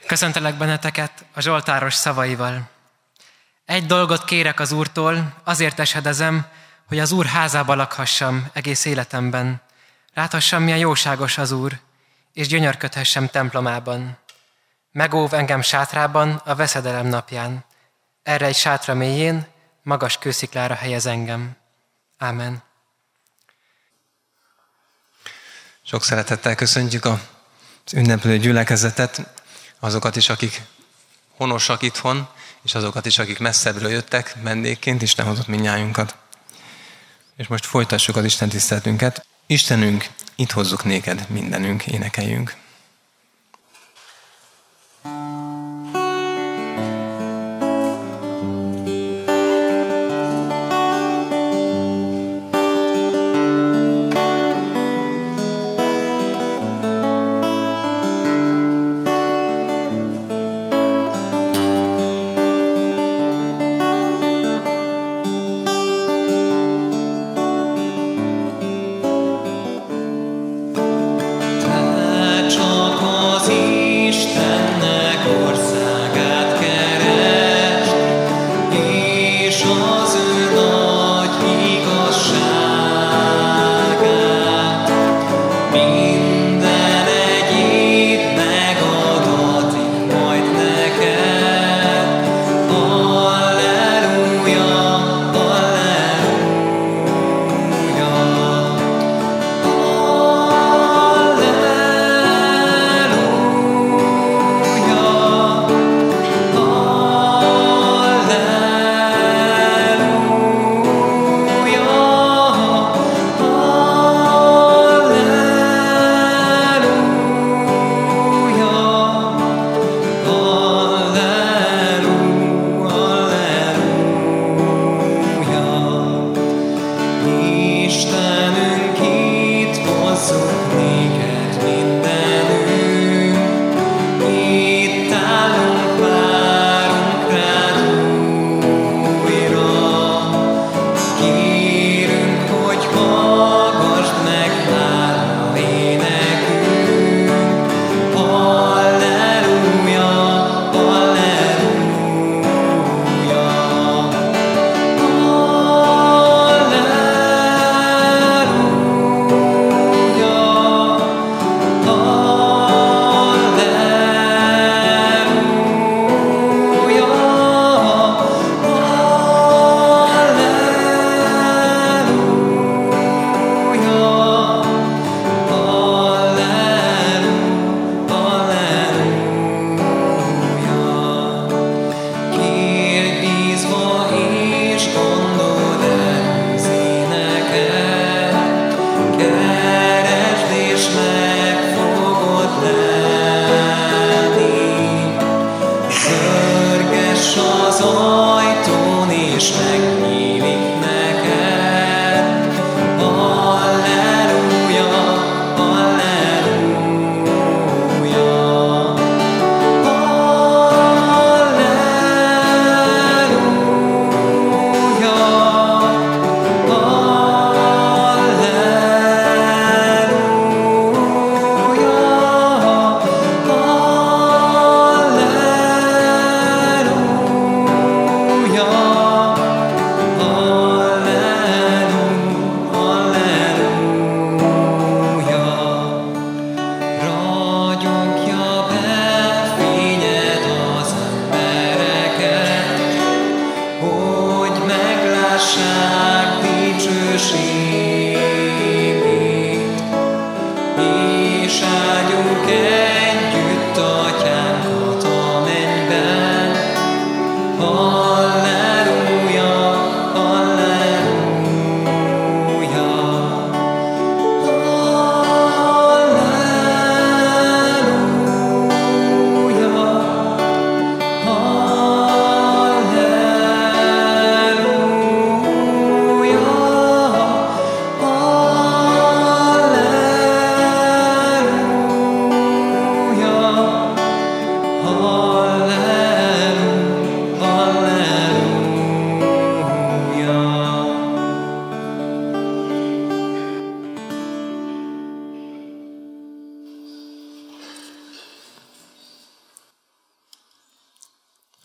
Köszöntelek benneteket a zsoltáros szavaival. Egy dolgot kérek az Úrtól, azért esedezem, hogy az Úr házába lakhassam egész életemben. Láthassam, milyen jóságos az Úr, és gyönyörködhessem templomában. Megóv engem sátrában a veszedelem napján. Erre egy sátra mélyén, magas kősziklára helyez engem. Ámen. Sok szeretettel köszöntjük az ünneplő gyülekezetet, azokat is, akik honosak itthon, és azokat is, akik messzebbről jöttek vendégként, Isten hozott mindnyájunkat. És most folytassuk az Isten tiszteletünket. Istenünk, itt hozzuk néked mindenünk, énekeljünk.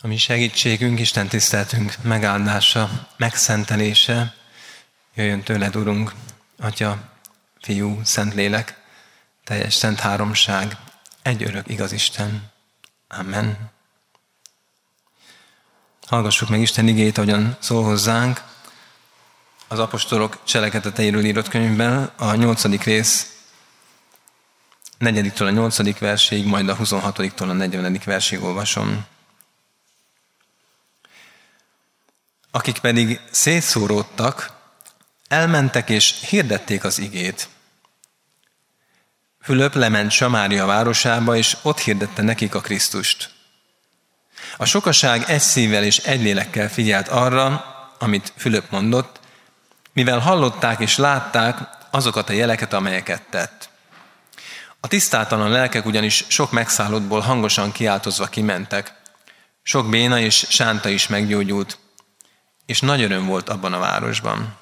A mi segítségünk, Isten tiszteltünk megáldása, megszentelése jöjjön tőled, Urunk, Atya, Fiú, Szentlélek, teljes szent háromság, egy örök igaz Isten. Amen. Hallgassuk meg Isten igéjét, ahogyan szól hozzánk az apostolok cselekedeteiről írott könyvben, a 8. rész 4-től a 8. verséig, majd a 26-tól a 40. versig olvasom. Akik pedig szétszóródtak, elmentek és hirdették az igét. Fülöp lement Samária városába, és ott hirdette nekik a Krisztust. A sokaság egy szívvel és egy lélekkel figyelt arra, amit Fülöp mondott, mivel hallották és látták azokat a jeleket, amelyeket tett. A tisztátalan lelkek ugyanis sok megszállottból hangosan kiáltozva kimentek. Sok béna és sánta is meggyógyult, és nagy öröm volt abban a városban.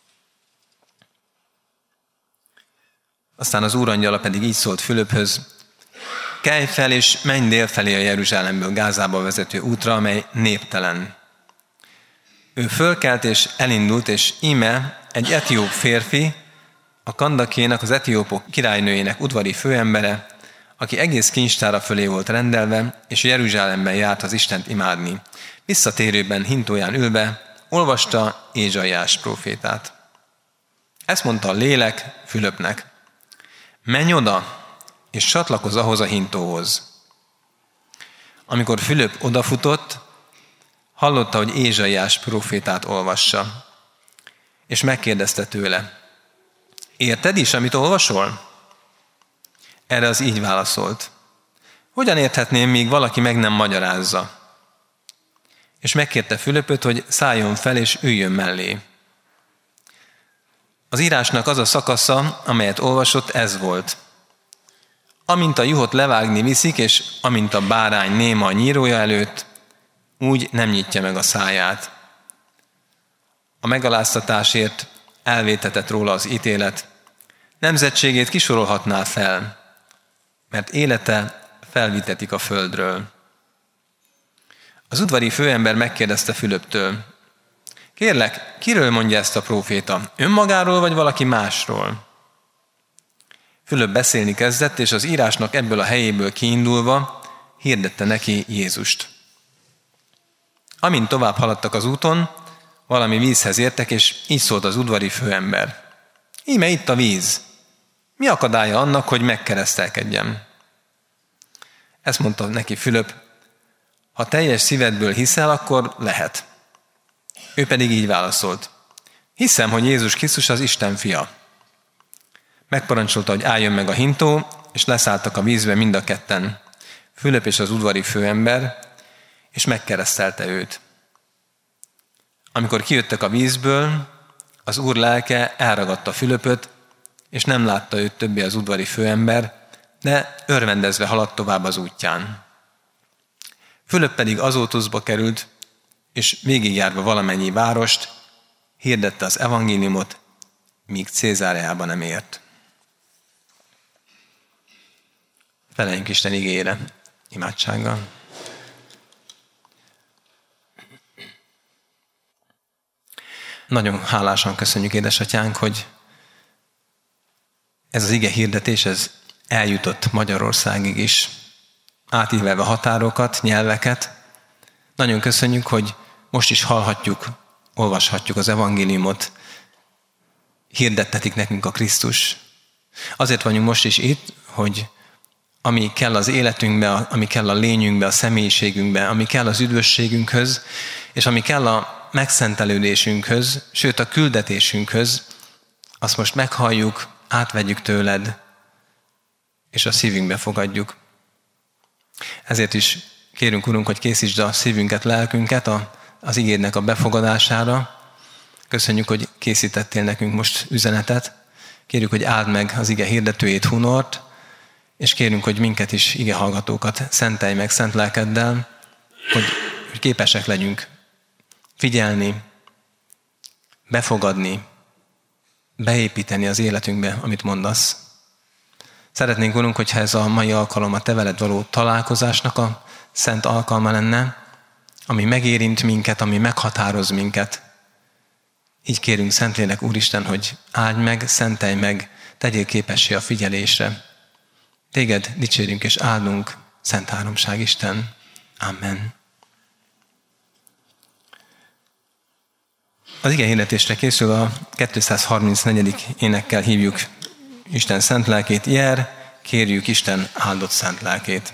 Aztán az úrangyala pedig így szólt Fülöphöz: kelj fel és menj délfelé a Jeruzsálemből Gázába vezető útra, amely néptelen. Ő fölkelt és elindult, és íme egy etióp férfi, a Kandakénak, az etiópok királynőjének udvari főembere, aki egész kincstára fölé volt rendelve, és Jeruzsálemben járt az Istent imádni. Visszatérőben hintóján ülve olvasta Ézsaiás prófétát. Ezt mondta a lélek Fülöpnek: menj oda, és csatlakozz ahhoz a hintóhoz. Amikor Fülöp odafutott, hallotta, hogy Ézsaiás prófétát olvassa, és megkérdezte tőle: érted is, amit olvasol? Erre az így válaszolt: hogyan érthetném, míg valaki meg nem magyarázza? És megkérte Fülöpöt, hogy szálljon fel és üljön mellé. Az írásnak az a szakasza, amelyet olvasott, ez volt: amint a juhot levágni viszik, és amint a bárány néma a nyírója előtt, úgy nem nyitja meg a száját. A megaláztatásért elvétetett róla az ítélet, nemzetségét kisorolhatná fel, mert élete felvitetik a földről. Az udvari főember megkérdezte Fülöptől: kérlek, kiről mondja ezt a próféta? Önmagáról vagy valaki másról? Fülöp beszélni kezdett, és az írásnak ebből a helyéből kiindulva hirdette neki Jézust. Amint tovább haladtak az úton, valami vízhez értek, és így szólt az udvari főember: íme itt a víz. Mi akadálya annak, hogy megkeresztelkedjem? Ezt mondta neki Fülöp: ha teljes szívedből hiszel, akkor lehet. Ő pedig így válaszolt: hiszem, hogy Jézus Krisztus az Isten fia. Megparancsolta, hogy álljon meg a hintó, és leszálltak a vízbe mind a ketten, Fülöp és az udvari főember, és megkeresztelte őt. Amikor kijöttek a vízből, az Úr lelke elragadta Fülöpöt, és nem látta őt többé az udvari főember, de örvendezve haladt tovább az útján. Fülöp pedig Azótuszba került, és végigjárva valamennyi várost, hirdette az evangéliumot, míg Cézáreába nem ért. Feleljünk Isten igéjére, imádsággal. Nagyon hálásan köszönjük, édesatyánk, hogy ez az ige hirdetés, ez eljutott Magyarországig is, átívelve határokat, nyelveket. Nagyon köszönjük, hogy most is hallhatjuk, olvashatjuk az evangéliumot, hirdettetik nekünk a Krisztus. Azért vagyunk most is itt, hogy ami kell az életünkbe, ami kell a lényünkbe, a személyiségünkbe, ami kell az üdvösségünkhöz, és ami kell a megszentelődésünkhöz, sőt a küldetésünkhöz, azt most meghalljuk, átvegyük tőled, és a szívünkbe fogadjuk. Ezért is kérünk, Urunk, hogy készítsd a szívünket, lelkünket az igédnek a befogadására. Köszönjük, hogy készítettél nekünk most üzenetet. Kérjük, hogy áld meg az ige hirdetőjét, Hunort, és kérünk, hogy minket is, ige hallgatókat szentelj meg szent lelkeddel, hogy képesek legyünk figyelni, befogadni, beépíteni az életünkbe, amit mondasz. Szeretnénk, Urunk, hogyha ez a mai alkalom a te veled való találkozásnak a szent alkalma lenne, ami megérint minket, ami meghatároz minket. Így kérünk, Szentlélek Úristen, hogy áldj meg, szentelj meg, tegyél képessé a figyelésre. Téged dicsérünk és áldunk, Szent Háromság Isten. Amen. Az ige hirdetésre készül a 234. énekkel hívjuk Isten szent lelkét. Jer, kérjük Isten áldott szent lelkét.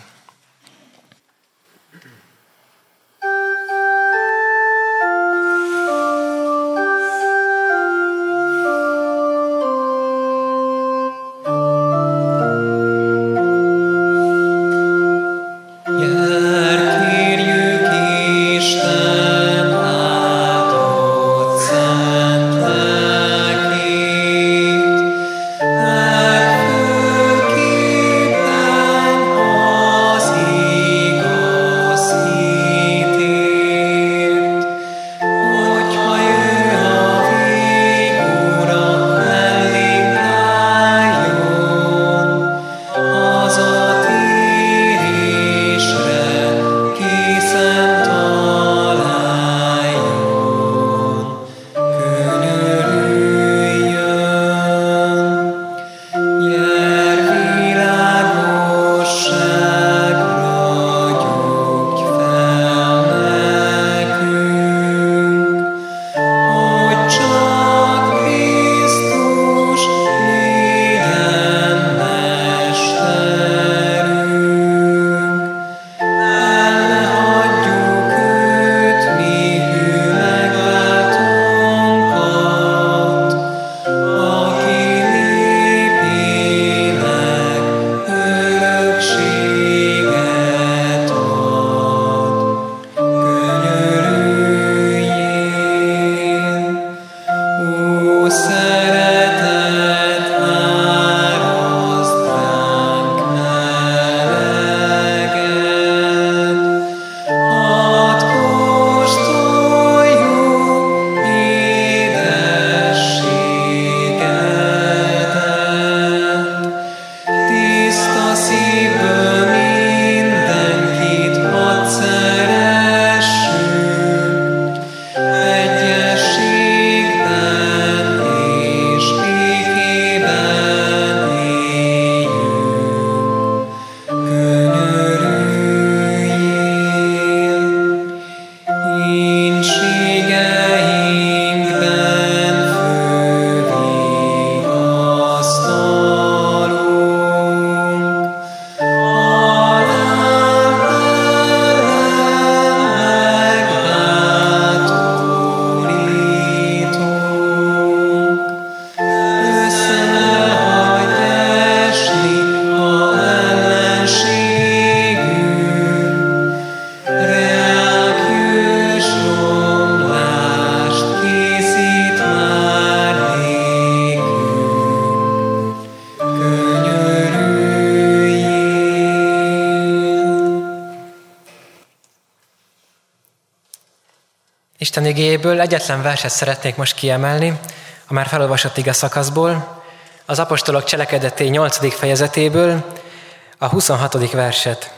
Isten igéjéből egyetlen verset szeretnék most kiemelni, a már felolvasott ige szakaszból, az apostolok cselekedetei 8. fejezetéből, a 26. verset.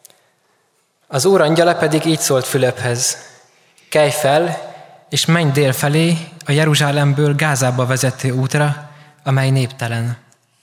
Az Úr angyala pedig így szólt Fülöphez: kelj fel, és menj dél felé, a Jeruzsálemből Gázába vezető útra, amely néptelen.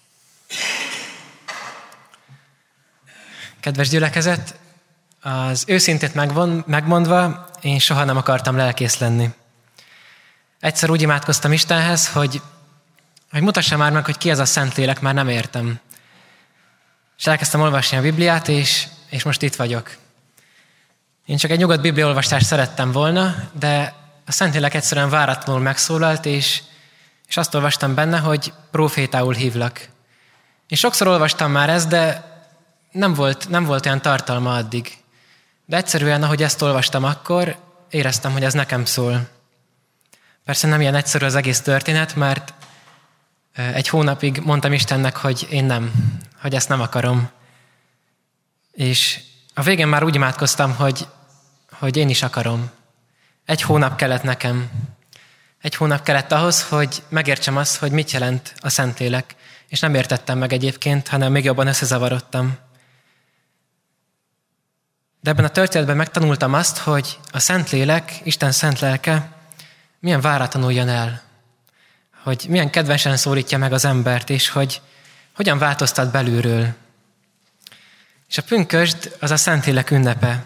Kedves gyülekezet, az őszintét megmondva, én soha nem akartam lelkész lenni. Egyszer úgy imádkoztam Istenhez, hogy mutassa már meg, hogy ki ez a Szentlélek, már nem értem. És elkezdtem olvasni a Bibliát, és most itt vagyok. Én csak egy nyugodt bibliaolvastást szerettem volna, de a Szentlélek egyszerűen váratlanul megszólalt, és azt olvastam benne, hogy prófétául hívlak. Én sokszor olvastam már ezt, de nem volt olyan tartalma addig. De egyszerűen, ahogy ezt olvastam akkor, éreztem, hogy ez nekem szól. Persze nem ilyen egyszerű az egész történet, mert egy hónapig mondtam Istennek, hogy én nem, hogy ezt nem akarom. És a végén már úgy imádkoztam, hogy én is akarom. 1 hónap kellett nekem. 1 hónap kellett ahhoz, hogy megértsem azt, hogy mit jelent a Szentlélek. És nem értettem meg egyébként, hanem még jobban összezavarodtam. De ebben a történetben megtanultam azt, hogy a Szentlélek, Isten szent lelke milyen váratlanul jön el. Hogy milyen kedvesen szólítja meg az embert, és hogy hogyan változtat belülről. És a pünkösd az a Szentlélek ünnepe.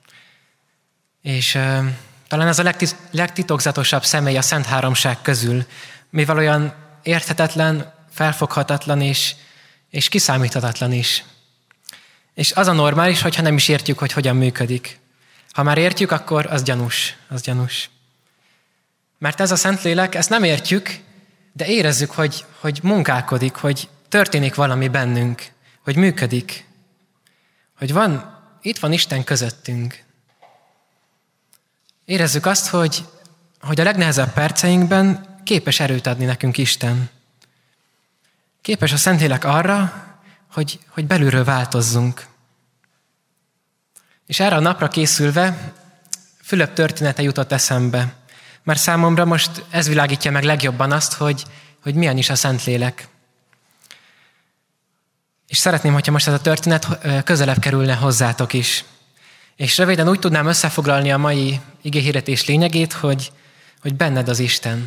És talán ez a legtitokzatosabb személy a Szent Háromság közül, mivel olyan érthetetlen, felfoghatatlan és kiszámíthatatlan is. És az a normális, hogyha nem is értjük, hogy hogyan működik. Ha már értjük, akkor az gyanús. Mert ez a Szentlélek, ezt nem értjük, de érezzük, hogy munkálkodik, hogy történik valami bennünk, hogy működik, hogy itt van Isten közöttünk. Érezzük azt, hogy a legnehezebb perceinkben képes erőt adni nekünk Isten. Képes a Szentlélek arra, hogy belülről változzunk. És erre a napra készülve Fülöp története jutott eszembe, mert számomra most ez világítja meg legjobban azt, hogy milyen is a Szentlélek. És szeretném, hogyha most ez a történet közelebb kerülne hozzátok is. És röviden úgy tudnám összefoglalni a mai igéhirdetés lényegét, hogy benned az Isten.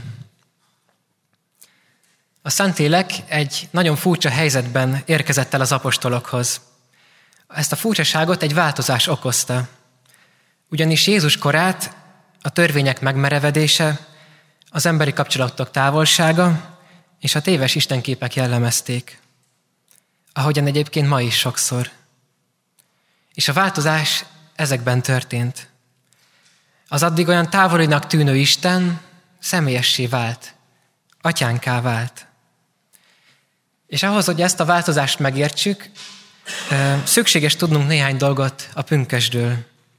A Szentlélek egy nagyon furcsa helyzetben érkezett el az apostolokhoz. Ezt a furcsaságot egy változás okozta. Ugyanis Jézus korát a törvények megmerevedése, az emberi kapcsolatok távolsága és a téves istenképek jellemezték. Ahogyan egyébként ma is sokszor. És a változás ezekben történt. Az addig olyan távolinak tűnő Isten személyessé vált, atyánká vált. És ahhoz, hogy ezt a változást megértsük, szükséges tudnunk néhány dolgot a pünkösdről.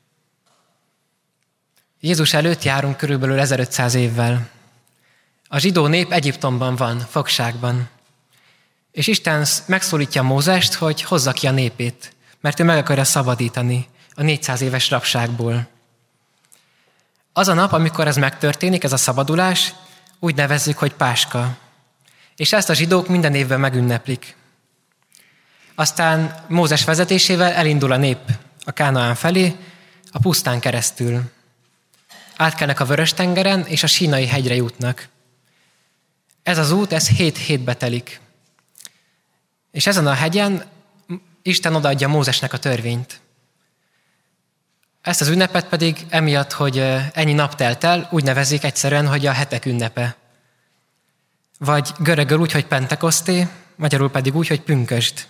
Jézus előtt járunk körülbelül 1500 évvel. A zsidó nép Egyiptomban van, fogságban. És Isten megszólítja Mózest, hogy hozza ki a népét, mert ő meg akarja szabadítani a 400 éves rabságból. Az a nap, amikor ez megtörténik, ez a szabadulás, úgy nevezzük, hogy Páska. És ezt a zsidók minden évben megünneplik. Aztán Mózes vezetésével elindul a nép a Kánaán felé, a pusztán keresztül. Átkelnek a Vörös-tengeren, és a Sínai hegyre jutnak. Ez az út, ez 7 hétbe telik. És ezen a hegyen Isten odaadja Mózesnek a törvényt. Ezt az ünnepet pedig emiatt, hogy ennyi nap telt el, úgy nevezik egyszerűen, hogy a hetek ünnepe. Vagy görögül úgy, hogy Pentekoszté, magyarul pedig úgy, hogy pünkösd.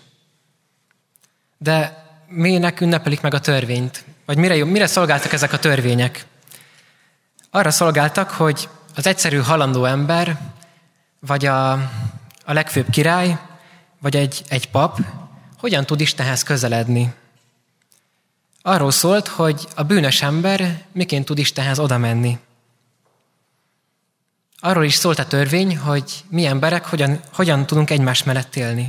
De minek ünnepelik meg a törvényt? Vagy mire szolgáltak ezek a törvények? Arra szolgáltak, hogy az egyszerű halandó ember, vagy a legfőbb király, vagy egy pap hogyan tud Istenhez közeledni. Arról szólt, hogy a bűnös ember miként tud Istenhez oda menni. Arról is szólt a törvény, hogy mi emberek hogyan tudunk egymás mellett élni.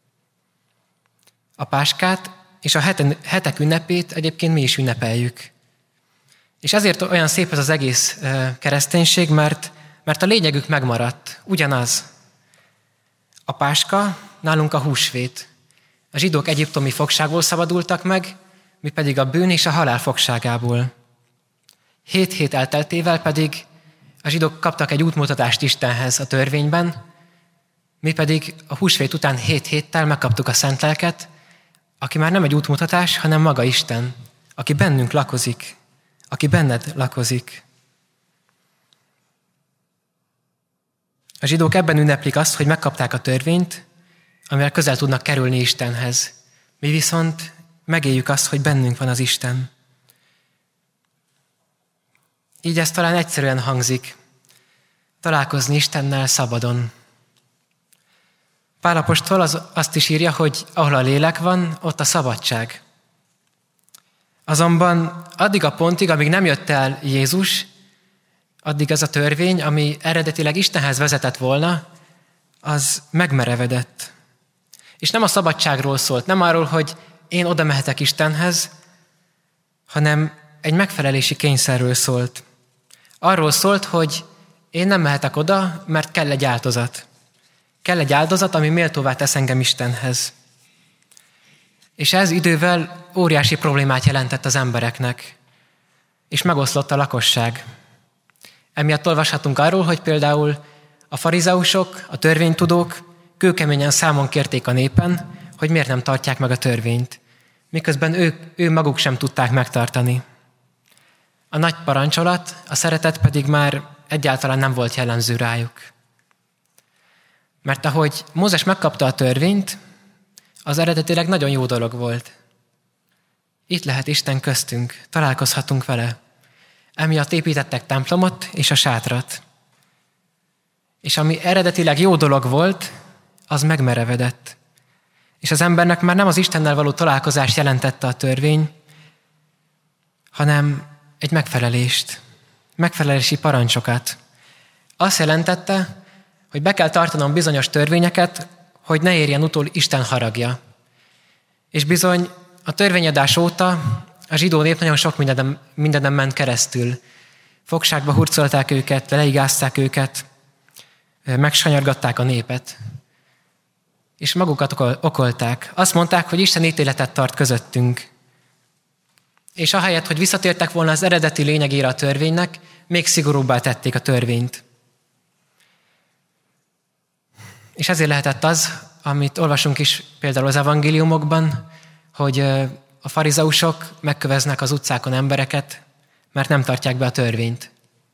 A Páskát és a hetek ünnepét egyébként mi is ünnepeljük. És ezért olyan szép ez az egész kereszténység, mert a lényegük megmaradt, ugyanaz. A Páska, nálunk a húsvét. A zsidók egyiptomi fogságból szabadultak meg, mi pedig a bűn és a halál fogságából. 7 hét elteltével pedig a zsidók kaptak egy útmutatást Istenhez a törvényben, mi pedig a húsvét után 7 héttel megkaptuk a Szent Lelket, aki már nem egy útmutatás, hanem maga Isten, aki bennünk lakozik, aki benned lakozik. A zsidók ebben ünneplik azt, hogy megkapták a törvényt, amivel közel tudnak kerülni Istenhez. Mi viszont megéljük azt, hogy bennünk van az Isten. Így ez talán egyszerűen hangzik. Találkozni Istennel szabadon. Pál apostol azt is írja, hogy ahol a lélek van, ott a szabadság. Azonban addig a pontig, amíg nem jött el Jézus, addig az a törvény, ami eredetileg Istenhez vezetett volna, az megmerevedett. És nem a szabadságról szólt, nem arról, hogy én oda mehetek Istenhez, hanem egy megfelelési kényszerről szólt. Arról szólt, hogy én nem mehetek oda, mert kell egy áldozat. Kell egy áldozat, ami méltóvá tesz engem Istenhez. És ez idővel óriási problémát jelentett az embereknek, és megoszlott a lakosság. Emiatt olvashatunk arról, hogy például a farizeusok, a törvénytudók kőkeményen számon kérték a népen, hogy miért nem tartják meg a törvényt, miközben ő maguk sem tudták megtartani. A nagy parancsolat, a szeretet pedig már egyáltalán nem volt jellemző rájuk. Mert ahogy Mózes megkapta a törvényt, az eredetileg nagyon jó dolog volt. Itt lehet Isten köztünk, találkozhatunk vele. Emiatt építettek templomot és a sátrat. És ami eredetileg jó dolog volt, az megmerevedett. És az embernek már nem az Istennel való találkozást jelentette a törvény, hanem egy megfelelési parancsokat. Azt jelentette, hogy be kell tartanom bizonyos törvényeket, hogy ne érjen utol Isten haragja. És bizony a törvényadás óta a zsidó nép nagyon sok mindenem ment keresztül. Fogságba hurcolták őket, leigázták őket, megsanyargatták a népet. És magukat okolták. Azt mondták, hogy Isten ítéletet tart közöttünk. És ahelyett, hogy visszatértek volna az eredeti lényegére a törvénynek, még szigorúbbá tették a törvényt. És ezért lehetett az, amit olvasunk is például az evangéliumokban, hogy a farizeusok megköveznek az utcákon embereket, mert nem tartják be a törvényt.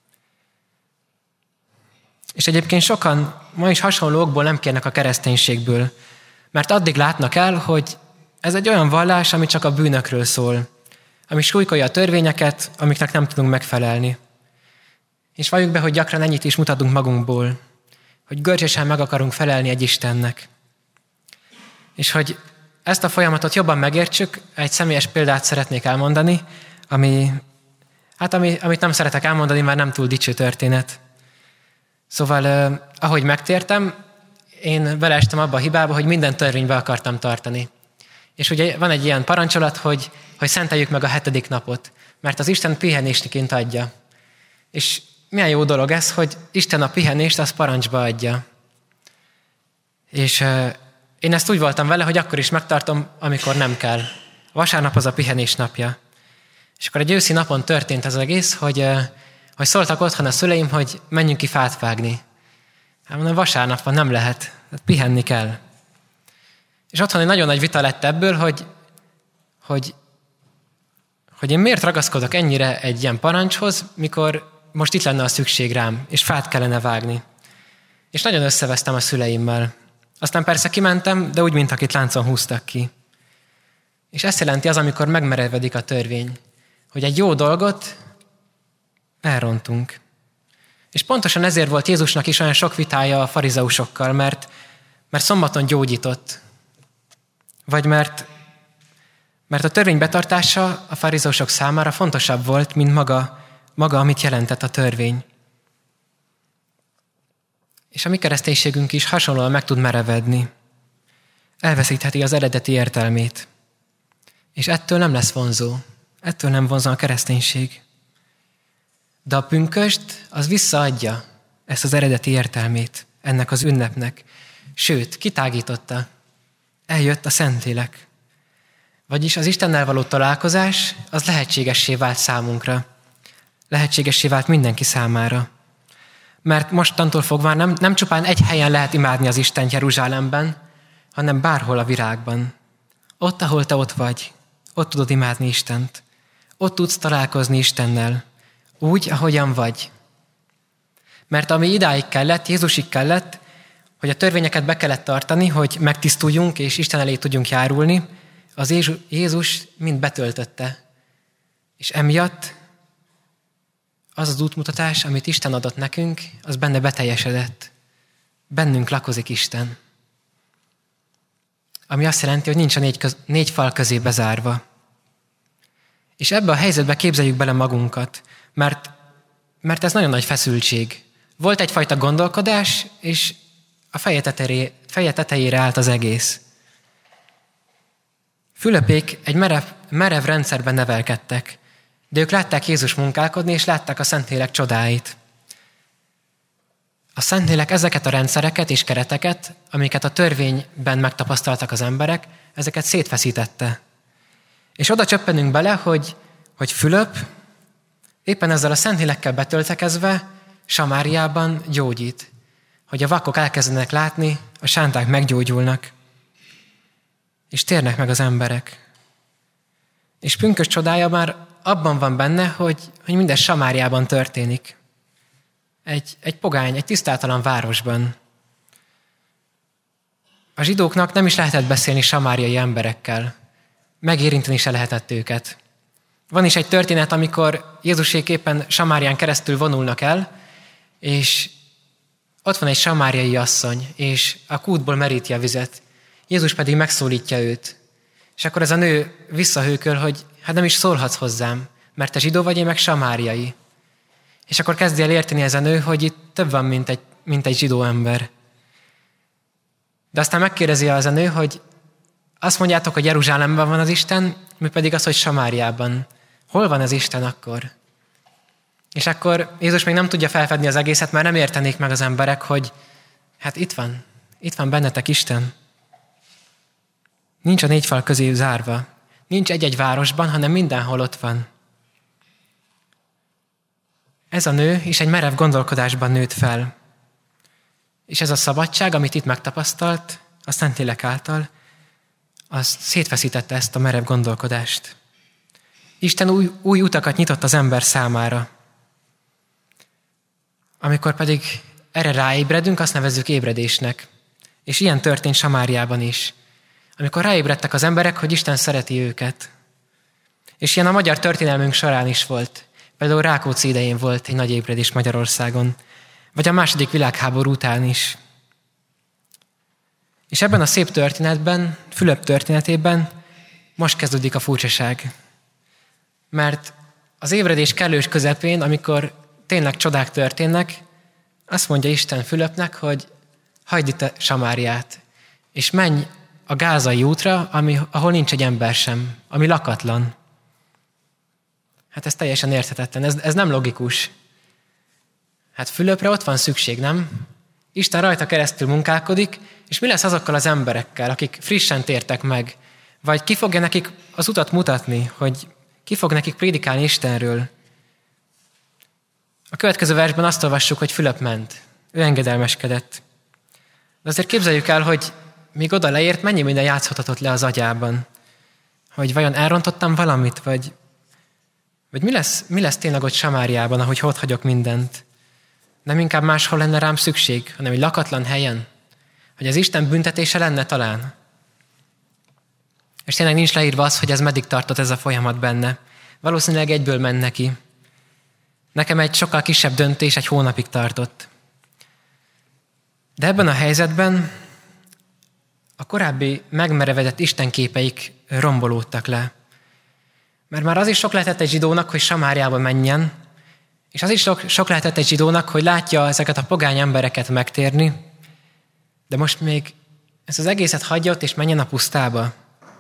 És egyébként sokan ma is hasonló okból nem kérnek a kereszténységből, mert addig látnak el, hogy ez egy olyan vallás, ami csak a bűnökről szól, ami súlykolja a törvényeket, amiknek nem tudunk megfelelni. És valljuk be, hogy gyakran ennyit is mutatunk magunkból, hogy görcsösen meg akarunk felelni egy Istennek. És hogy ezt a folyamatot jobban megértsük, egy személyes példát szeretnék elmondani, amit nem szeretek elmondani, mert nem túl dicső történet. Szóval, ahogy megtértem, én beleestem abba a hibába, hogy minden törvénybe akartam tartani. És ugye van egy ilyen parancsolat, hogy szenteljük meg a 7. napot, mert az Isten pihenésként adja. És milyen jó dolog ez, hogy Isten a pihenést az parancsba adja. És én ezt úgy voltam vele, hogy akkor is megtartom, amikor nem kell. A vasárnap az a pihenés napja. És akkor egy őszi napon történt az egész, hogy szóltak otthon a szüleim, hogy menjünk ki fát vágni. Hát mondom, vasárnap van, nem lehet, pihenni kell. És otthon egy nagyon nagy vita lett ebből, hogy én miért ragaszkodok ennyire egy ilyen parancshoz, mikor most itt lenne a szükség rám, és fát kellene vágni. És nagyon összevesztem a szüleimmel. Aztán persze kimentem, de úgy, mint akit láncon húztak ki. És ezt jelenti az, amikor megmerevedik a törvény, hogy egy jó dolgot elrontunk. És pontosan ezért volt Jézusnak is olyan sok vitája a farizeusokkal, mert szombaton gyógyított. Vagy mert a törvény betartása a farizeusok számára fontosabb volt, mint maga, amit jelentett a törvény. És a mi kereszténységünk is hasonlóan meg tud merevedni. Elveszítheti az eredeti értelmét. És ettől nem lesz vonzó. Ettől nem vonzó a kereszténység. De a pünkösd az visszaadja ezt az eredeti értelmét ennek az ünnepnek. Sőt, kitágította. Eljött a Szentlélek. Vagyis az Istennel való találkozás az lehetségessé vált számunkra. Lehetségessé vált mindenki számára. Mert mostantól fogva nem csupán egy helyen lehet imádni az Istent Jeruzsálemben, hanem bárhol a világban. Ott, ahol te ott vagy, ott tudod imádni Istent. Ott tudsz találkozni Istennel. Úgy, ahogyan vagy. Mert ami idáig kellett, Jézusig kellett, hogy a törvényeket be kellett tartani, hogy megtisztuljunk és Isten elé tudjunk járulni, az Jézus mind betöltötte. És emiatt az az útmutatás, amit Isten adott nekünk, az benne beteljesedett. Bennünk lakozik Isten. Ami azt jelenti, hogy nincs a négy fal közé bezárva. És ebbe a helyzetbe képzeljük bele magunkat, mert ez nagyon nagy feszültség. Volt egyfajta gondolkodás, és a feje tetejére állt az egész. Fülöpék egy merev rendszerben nevelkedtek, de ők látták Jézus munkálkodni, és látták a Szentlélek csodáit. A Szentlélek ezeket a rendszereket és kereteket, amiket a törvényben megtapasztaltak az emberek, ezeket szétfeszítette. És oda csöppenünk bele, hogy Fülöp éppen ezzel a Szentlélekkel betöltekezve Samáriában gyógyít. Hogy a vakok elkezdenek látni, a sánták meggyógyulnak, és térnek meg az emberek. És pünkös csodája már abban van benne, hogy mindez Samáriában történik. Egy pogány, egy tisztátalan városban. A zsidóknak nem is lehetett beszélni samáriai emberekkel. Megérinteni se lehetett őket. Van is egy történet, amikor Jézusék éppen Samárián keresztül vonulnak el, és ott van egy samáriai asszony, és a kútból meríti a vizet. Jézus pedig megszólítja őt. És akkor ez a nő visszahőköl, hogy hát nem is szólhatsz hozzám, mert te zsidó vagy, én meg samáriai. És akkor kezdi el érteni ez a nő, hogy itt több van, mint egy zsidó ember. De aztán megkérdezi az a nő, hogy azt mondjátok, hogy Jeruzsálemben van az Isten, mi pedig az, hogy Samáriában. Hol van az Isten akkor? És akkor Jézus még nem tudja felfedni az egészet, mert nem értenék meg az emberek, hogy hát itt van bennetek Isten. Nincs a 4 fal közé zárva. Nincs egy-egy városban, hanem mindenhol ott van. Ez a nő is egy merev gondolkodásban nőtt fel. És ez a szabadság, amit itt megtapasztalt, a Szentlélek által, az szétfeszítette ezt a merev gondolkodást. Isten új utakat nyitott az ember számára. Amikor pedig erre ráébredünk, azt nevezzük ébredésnek. És ilyen történt Samáriában is. Amikor ráébredtek az emberek, hogy Isten szereti őket. És ilyen a magyar történelmünk során is volt. Például Rákóczi idején volt egy nagy ébredés Magyarországon. Vagy a II. Világháború után is. És ebben a szép történetben, Fülöp történetében most kezdődik a furcsaság. Mert az ébredés kellős közepén, amikor tényleg csodák történnek, azt mondja Isten Fülöpnek, hogy hagyd itt Samáriát, és menj a gázai útra, ahol nincs egy ember sem, ami lakatlan. Hát ez teljesen érthetetlen, ez nem logikus. Hát Fülöpre ott van szükség, nem? Isten rajta keresztül munkálkodik, és mi lesz azokkal az emberekkel, akik frissen tértek meg? Vagy ki fogja nekik az utat mutatni, hogy ki fog nekik prédikálni Istenről? A következő versben azt olvassuk, hogy Fülöp ment. Ő engedelmeskedett. De azért képzeljük el, hogy míg oda leért, mennyi minden játszhatott le az agyában. Hogy vajon elrontottam valamit, vagy mi lesz tényleg ott Samáriában, ahogy ott hagyok mindent? Nem inkább máshol lenne rám szükség, hanem egy lakatlan helyen? Hogy az Isten büntetése lenne talán? És tényleg nincs leírva az, hogy ez meddig tartott ez a folyamat benne. Valószínűleg egyből ment neki. Nekem egy sokkal kisebb döntés egy hónapig tartott. De ebben a helyzetben a korábbi megmerevedett istenképeik rombolódtak le. Mert már az is sok lehetett egy zsidónak, hogy Samáriába menjen, és az is sok lehetett egy zsidónak, hogy látja ezeket a pogány embereket megtérni, de most még ezt az egészet hagyja ott, és menjen a pusztába.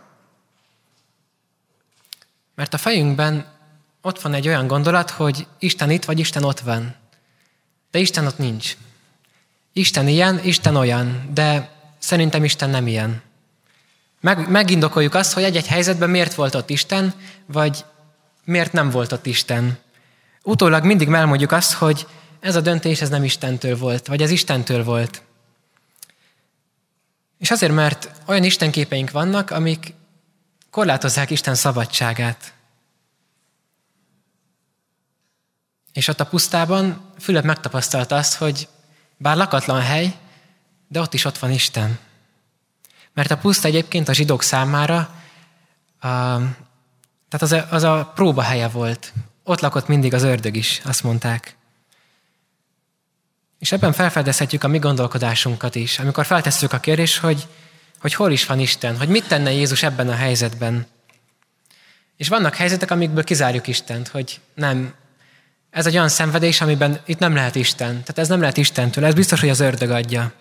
Mert a fejünkben ott van egy olyan gondolat, hogy Isten itt, vagy Isten ott van. De Isten ott nincs. Isten ilyen, Isten olyan, de szerintem Isten nem ilyen. Megindokoljuk azt, hogy egy-egy helyzetben miért volt ott Isten, vagy miért nem volt ott Isten. Utólag mindig elmondjuk azt, hogy ez a döntés ez nem Istentől volt, vagy ez Istentől volt. És azért, mert olyan istenképeink vannak, amik korlátozzák Isten szabadságát. És ott a pusztában Fülöp megtapasztalta azt, hogy bár lakatlan hely, de ott is ott van Isten. Mert a puszta egyébként a zsidók számára tehát az a próbahelye volt. Ott lakott mindig az ördög is, azt mondták. És ebben felfedezhetjük a mi gondolkodásunkat is, amikor feltesszük a kérdést, hogy hol is van Isten, hogy mit tenne Jézus ebben a helyzetben. És vannak helyzetek, amikből kizárjuk Istent, hogy nem, ez egy olyan szenvedés, amiben itt nem lehet Isten. Tehát ez nem lehet Istentől, ez biztos, hogy az ördög adja.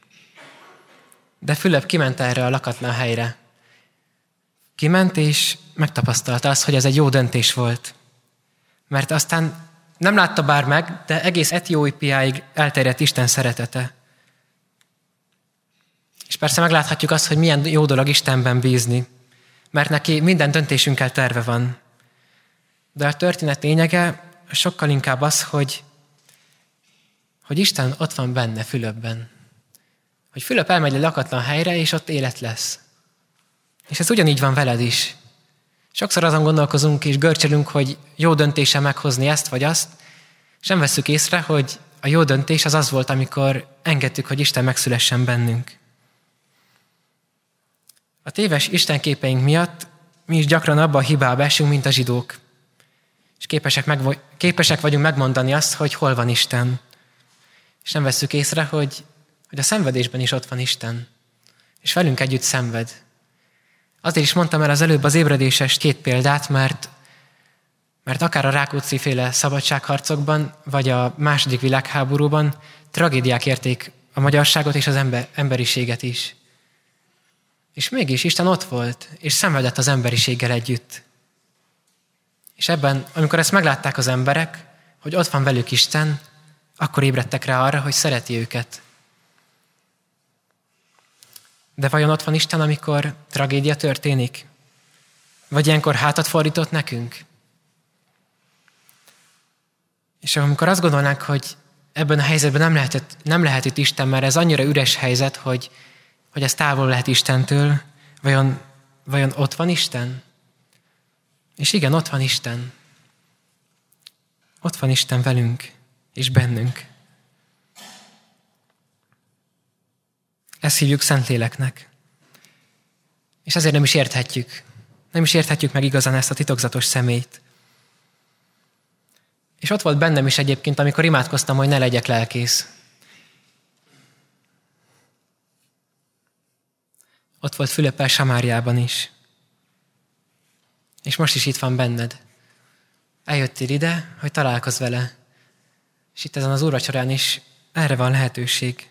De Fülöp kiment erre a lakatlan helyre. Kiment, és megtapasztalta azt, hogy ez egy jó döntés volt. Mert aztán nem látta bár meg, de egész Etiópiáig elterjedt Isten szeretete. És És persze megláthatjuk azt, hogy milyen jó dolog Istenben bízni, mert neki minden döntésünkkel terve van. De a történet lényege sokkal inkább az, hogy Isten ott van benne, Fülöpben. Hogy Fülöp elmegy egy lakatlan helyre, és ott élet lesz. És ez ugyanígy van veled is. Sokszor azon gondolkozunk és görcsölünk, hogy jó döntése meghozni ezt vagy azt, és nem vesszük észre, hogy a jó döntés az volt, amikor engedtük, hogy Isten megszülessen bennünk. A téves istenképeink miatt mi is gyakran abba a hibába esünk, mint a zsidók. És képesek vagyunk megmondani azt, hogy hol van Isten. És nem vesszük észre, hogy a szenvedésben is ott van Isten. És velünk együtt szenved. Azért is mondtam el az előbb az ébredéses 2 példát, mert akár a Rákóczi-féle szabadságharcokban, vagy a II. Világháborúban tragédiák érték a magyarságot és az emberiséget is. És mégis Isten ott volt, és szenvedett az emberiséggel együtt. És ebben, amikor ezt meglátták az emberek, hogy ott van velük Isten, akkor ébredtek rá arra, hogy szereti őket. De vajon ott van Isten, amikor tragédia történik? Vagy ilyenkor hátat fordított nekünk? És amikor azt gondolnánk, hogy ebben a helyzetben nem lehet itt Isten, mert ez annyira üres helyzet, hogy ez távol lehet Istentől, vajon ott van Isten? És igen, ott van Isten. Ott van Isten velünk és bennünk. Ezt hívjuk Szentléleknek. És ezért nem is érthetjük. Nem is érthetjük meg igazán ezt a titokzatos személyt. És ott volt bennem is egyébként, amikor imádkoztam, hogy ne legyek lelkész. Ott volt Fülöppel Samáriában is. És most is itt van benned. Eljöttél ide, hogy találkozz vele. És itt ezen az úrvacsorán is erre van lehetőség.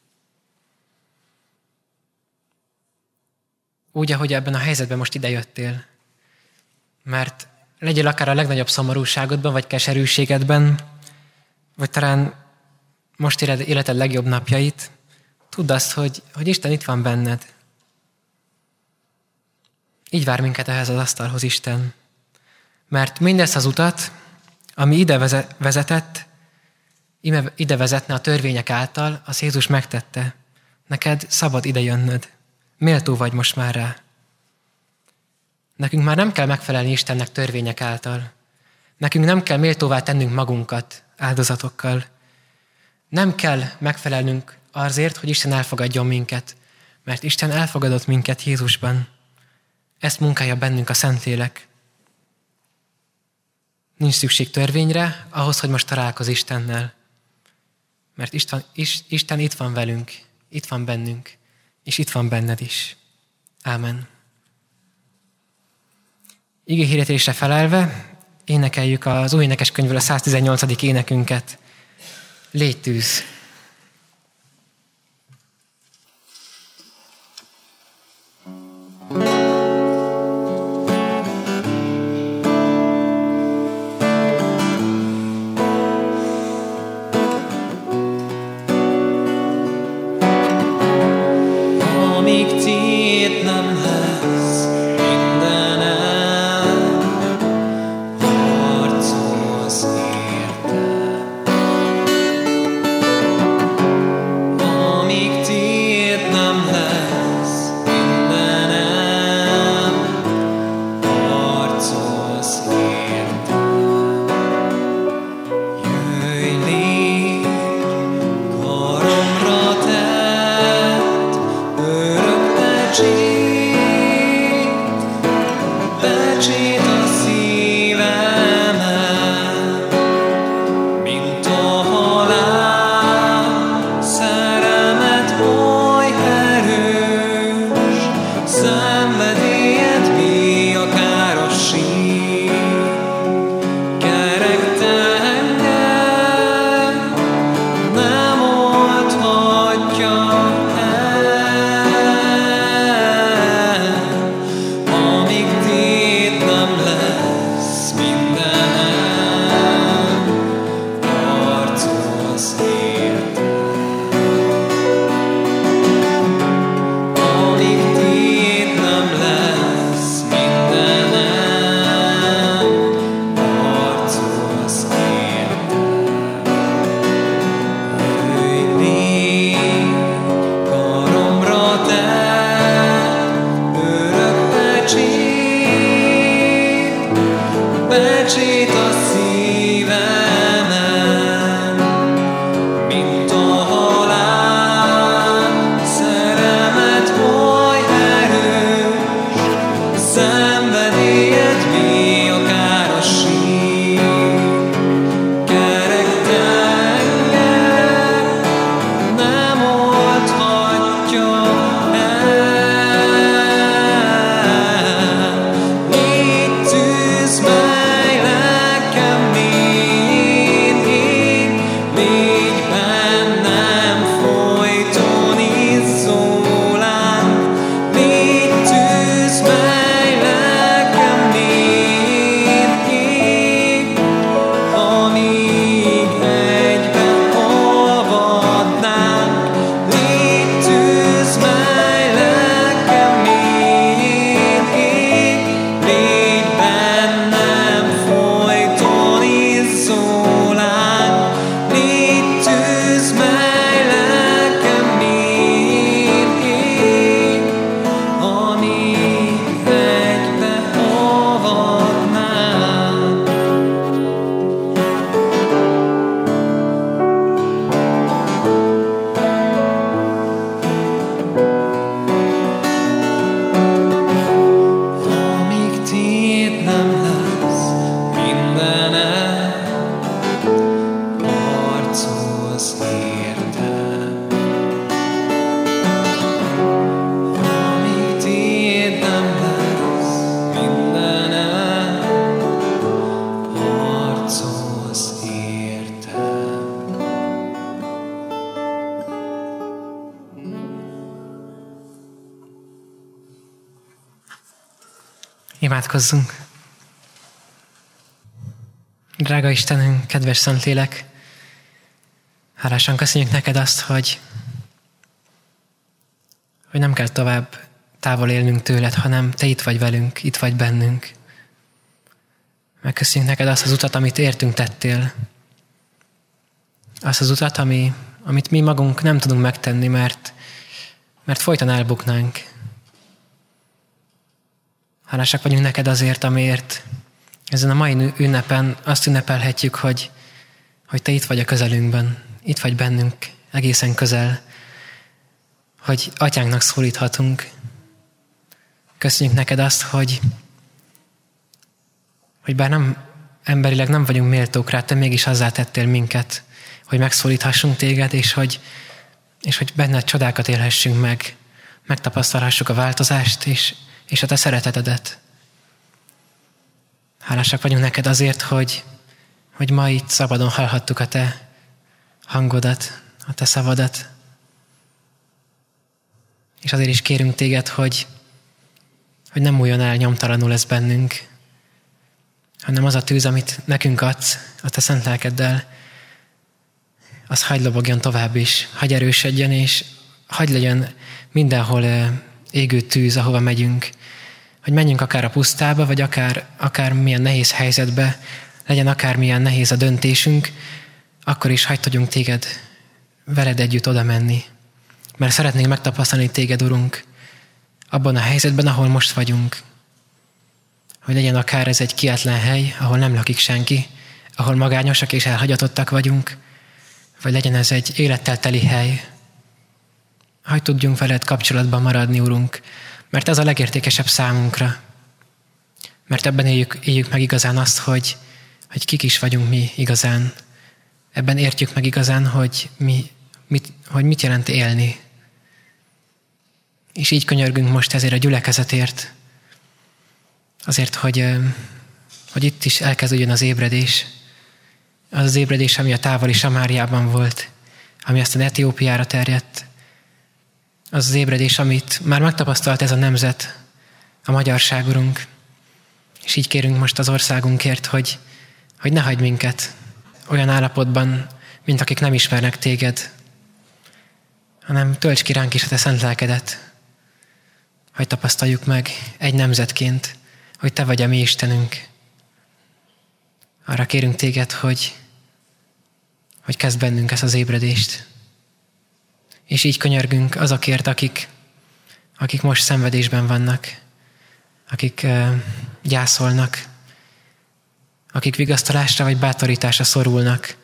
Úgy, ahogy ebben a helyzetben most idejöttél. Mert legyél akár a legnagyobb szomorúságodban, vagy keserűségedben, vagy talán most éled életed legjobb napjait, tudd azt, hogy Isten itt van benned. Így vár minket ehhez az asztalhoz Isten. Mert mindezt az utat, ami ide vezetett, ide vezetne a törvények által, az Jézus megtette. Neked szabad ide jönnöd. Méltó vagy most már rá. Nekünk már nem kell megfelelni Istennek törvények által. Nekünk nem kell méltóvá tennünk magunkat áldozatokkal. Nem kell megfelelnünk azért, hogy Isten elfogadjon minket, mert Isten elfogadott minket Jézusban. Ezt munkálja bennünk a Szentlélek. Nincs szükség törvényre, ahhoz, hogy most találkozz Istennel. Mert Isten itt van velünk, itt van bennünk, és itt van benned is. Ámen. Igéhirdetésre felelve énekeljük az új énekeskönyvből a 118. énekünket. Légy tűz! Amíg tét nem lesz. becsét a szívemen, mint a halál, szerelmet oly erős, szenvedélyed mi akár a sír, kerek tenger nem oldhatja el. Légy tűz, mely lelkem mindig, légy bennem folyton izzó láng. Légy tűz, mely lelkem mindig, amíg egyben olvadnánk. Légy tűz, mely lelkem mindig, légy bennem folyton izzó láng. Légy tűz, mely lelkem mindig, amíg egyben olvadnánk. Amíg tiéd nem lesz mindenem, harcolsz értem. Amíg tiéd nem lesz mindenem, harcolsz értem. Imádkozzunk! Drága Istenünk, kedves Szentlélek, hálásan köszönjük neked azt, hogy nem kell tovább távol élnünk tőled, hanem te itt vagy velünk, itt vagy bennünk. Megköszönjük neked azt az utat, amit értünk tettél. Azt az utat, amit mi magunk nem tudunk megtenni, mert folyton elbuknánk. Hálásak vagyunk neked azért, amiért ezen a mai ünnepen azt ünnepelhetjük, hogy te itt vagy a közelünkben, itt vagy bennünk, egészen közel, hogy atyánknak szólíthatunk. Köszönjük neked azt, hogy bár emberileg nem vagyunk méltók rá, te mégis azzá tettél minket, hogy megszólíthassunk téged, és hogy benned csodákat élhessünk meg, megtapasztalhassuk a változást, és a te szeretetedet. Hálásak vagyunk neked azért, hogy ma itt szabadon hallhattuk a te hangodat, a te szavadat. És azért is kérünk téged, hogy nem múljon el nyomtalanul ez bennünk, hanem az a tűz, amit nekünk adsz a te szent lelkeddel, az hagy lobogjon tovább is, hagy erősödjön, és hagy legyen mindenhol égő tűz, ahova megyünk. Hogy menjünk akár a pusztába, vagy akár milyen nehéz helyzetbe, legyen akármilyen nehéz a döntésünk, akkor is hagy tudjunk téged veled együtt oda menni. Mert szeretnénk megtapasztalni téged, Urunk, abban a helyzetben, ahol most vagyunk. Hogy legyen akár ez egy kiátlan hely, ahol nem lakik senki, ahol magányosak és elhagyatottak vagyunk, vagy legyen ez egy élettel teli hely. Hagy tudjunk veled kapcsolatban maradni, Urunk, mert ez a legértékesebb számunkra. Mert ebben éljük meg igazán azt, hogy kik is vagyunk mi igazán. Ebben értjük meg igazán, hogy mit jelent élni. És így könyörgünk most ezért a gyülekezetért. Azért, hogy itt is elkezdődjön az ébredés. Az az ébredés, ami a távoli Samáriában volt, ami aztán Etiópiára terjedt. Az az ébredés, amit már megtapasztalt ez a nemzet, a magyarság, Urunk. És így kérünk most az országunkért, hogy ne hagyj minket olyan állapotban, mint akik nem ismernek téged, hanem tölts ki ránk is a te szent lelkedet, hogy tapasztaljuk meg egy nemzetként, hogy te vagy a mi Istenünk. Arra kérünk téged, hogy kezd bennünk ezt az ébredést. És így könyörgünk azokért, akik most szenvedésben vannak, akik gyászolnak, akik vigasztalásra vagy bátorításra szorulnak.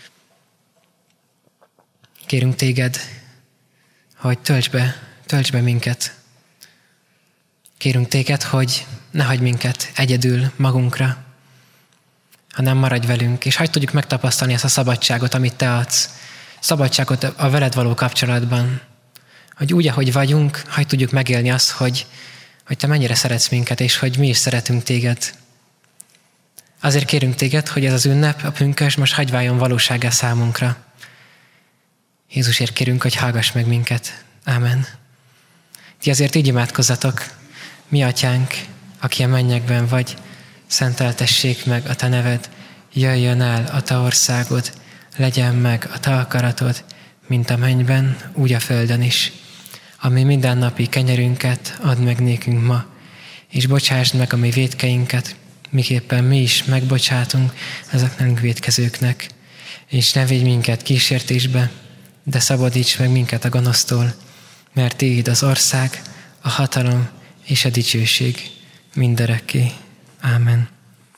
Kérünk téged, hogy töltsd be minket. Kérünk téged, hogy ne hagyj minket egyedül magunkra, hanem maradj velünk, és hagyd tudjuk megtapasztalni ezt a szabadságot, amit te adsz. Szabadságot a veled való kapcsolatban. Hogy úgy, ahogy vagyunk, hagyd tudjuk megélni azt, hogy te mennyire szeretsz minket, és hogy mi is szeretünk téged. Azért kérünk téged, hogy ez az ünnep, a pünkös most hagyj váljon valósággá számunkra. Jézusért kérünk, hogy hallgass meg minket. Ámen. Ti azért így imádkozzatok. Mi atyánk, aki a mennyekben vagy, szenteltessék meg a te neved, jöjjön el a te országod, legyen meg a te akaratod, mint a mennyben, úgy a földön is. Ami mindennapi kenyerünket add meg nékünk ma, és bocsásd meg a mi vétkeinket, miképpen mi is megbocsátunk ezeknek vétkezőknek. És ne vigy minket kísértésbe, de szabadíts meg minket a gonosztól, mert tiéd az ország, a hatalom és a dicsőség mindörökké. Ámen.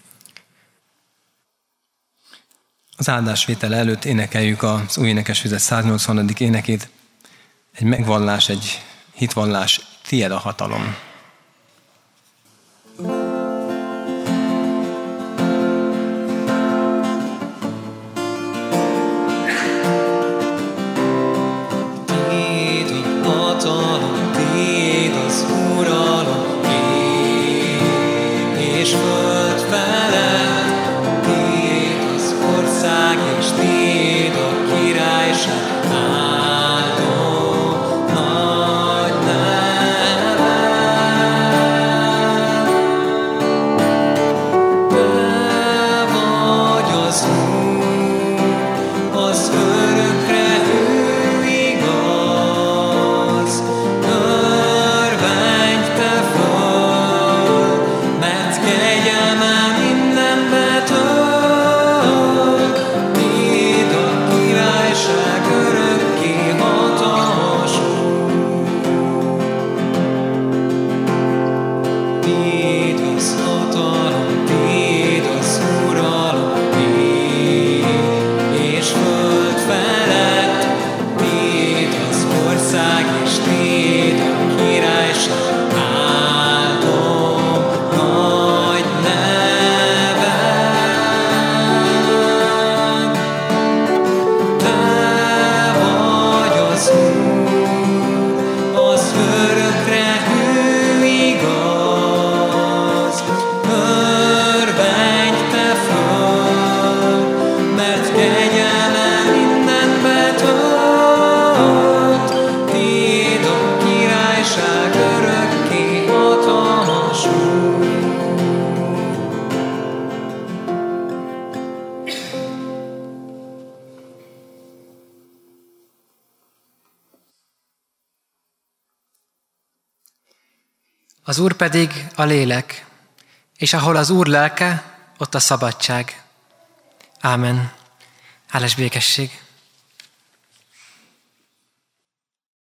Az áldásvétel előtt énekeljük az új énekesfüzet 180. énekét. Egy megvallás, egy hitvallás, tiéd a hatalom. Az Úr pedig a lélek, és ahol az Úr lelke, ott a szabadság. Ámen. Hálás békesség.